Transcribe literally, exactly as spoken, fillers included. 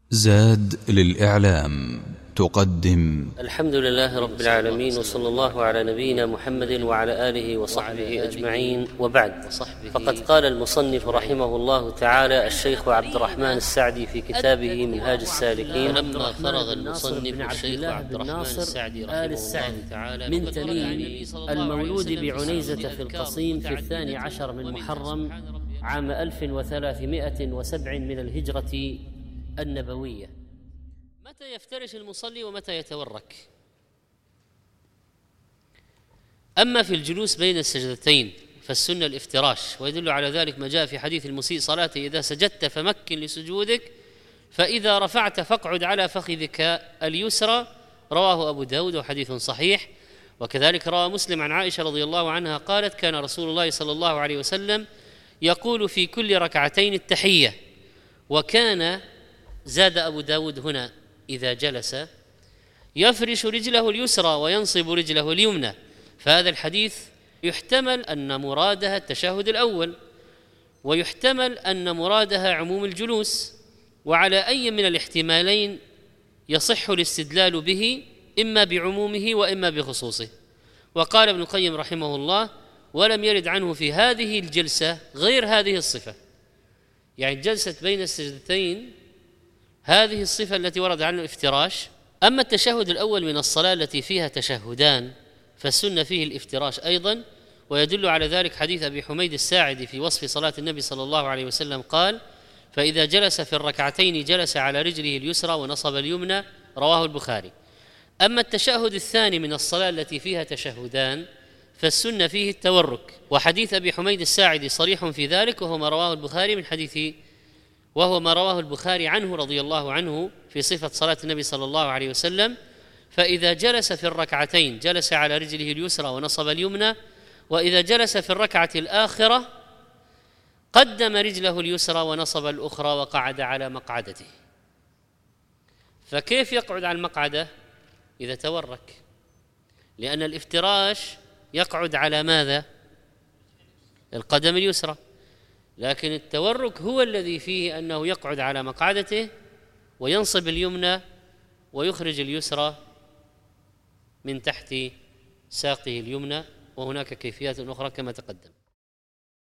زاد للإعلام تقدم الحمد لله رب العالمين، وصلى الله على نبينا محمد وعلى آله وصحبه أجمعين، وبعد. فقد قال المصنف رحمه الله تعالى الشيخ عبد الرحمن السعدي في كتابه منهاج السالكين: لما فرغ المصنف الشيخ عبد الرحمن السعدي رحمه الله تعالى من تميم المولود بعنيزة في القصيم في الثاني عشر من محرم عام ألف وثلاثمائة وسبع من الهجرة النبوية. متى يفترش المصلي ومتى يتورك؟ أما في الجلوس بين السجدتين فالسنة الافتراش، ويدل على ذلك ما جاء في حديث المسيء صلاته: إذا سجدت فمكن لسجودك، فإذا رفعت فاقعد على فخذك اليسرى. رواه أبو داود وحديث صحيح. وكذلك روى مسلم عن عائشة رضي الله عنها قالت: كان رسول الله صلى الله عليه وسلم يقول في كل ركعتين التحية. وكان، زاد أبو داود هنا، إذا جلس يفرش رجله اليسرى وينصب رجله اليمنى. فهذا الحديث يحتمل أن مرادها التشهد الأول، ويحتمل أن مرادها عموم الجلوس، وعلى أي من الاحتمالين يصح الاستدلال به، إما بعمومه وإما بخصوصه. وقال ابن القيم رحمه الله: ولم يرد عنه في هذه الجلسة غير هذه الصفة، يعني جلسة بين السجدتين هذه الصفة التي ورد عنه الافتراش. أما التشهد الأول من الصلاة التي فيها تشهدان فالسنة فيه الافتراش أيضا، ويدل على ذلك حديث أبي حميد الساعدي في وصف صلاة النبي صلى الله عليه وسلم قال: فإذا جلس في الركعتين جلس على رجله اليسرى ونصب اليمنى. رواه البخاري. أما التشهد الثاني من الصلاة التي فيها تشهدان فالسنة فيه التورك، وحديث أبي حميد الساعدي صريح في ذلك، وهو ما رواه البخاري من حديث وهو ما رواه البخاري عنه رضي الله عنه في صفة صلاة النبي صلى الله عليه وسلم: فإذا جلس في الركعتين جلس على رجله اليسرى ونصب اليمنى، وإذا جلس في الركعة الآخرة قدم رجله اليسرى ونصب الأخرى وقعد على مقعدته. فكيف يقعد على المقعدة إذا تورك؟ لأن الافتراش يقعد على ماذا؟ القدم اليسرى، لكن التورك هو الذي فيه أنه يقعد على مقعدته وينصب اليمنى ويخرج اليسرى من تحت ساقه اليمنى، وهناك كيفيات أخرى كما تقدم.